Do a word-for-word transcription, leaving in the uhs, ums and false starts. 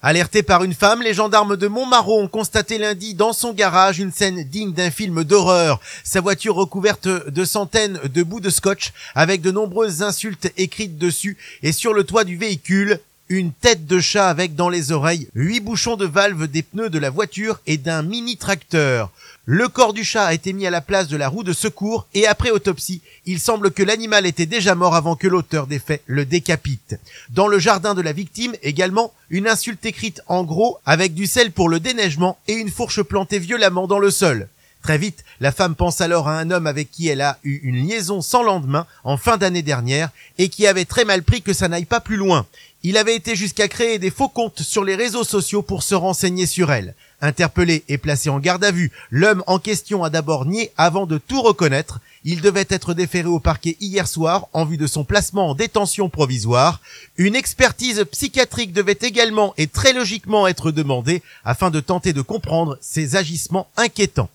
Alertés par une femme, les gendarmes de Montmarault ont constaté lundi dans son garage une scène digne d'un film d'horreur. Sa voiture recouverte de centaines de bouts de scotch avec de nombreuses insultes écrites dessus et sur le toit du véhicule, une tête de chat avec dans les oreilles huit bouchons de valve des pneus de la voiture et d'un mini-tracteur. Le corps du chat a été mis à la place de la roue de secours et après autopsie, il semble que l'animal était déjà mort avant que l'auteur des faits le décapite. Dans le jardin de la victime, également, une insulte écrite en gros avec du sel pour le déneigement et une fourche plantée violemment dans le sol. Très vite, la femme pense alors à un homme avec qui elle a eu une liaison sans lendemain en fin d'année dernière et qui avait très mal pris que ça n'aille pas plus loin. Il avait été jusqu'à créer des faux comptes sur les réseaux sociaux pour se renseigner sur elle. Interpellé et placé en garde à vue, l'homme en question a d'abord nié avant de tout reconnaître. Il devait être déféré au parquet hier soir en vue de son placement en détention provisoire. Une expertise psychiatrique devait également et très logiquement être demandée afin de tenter de comprendre ses agissements inquiétants.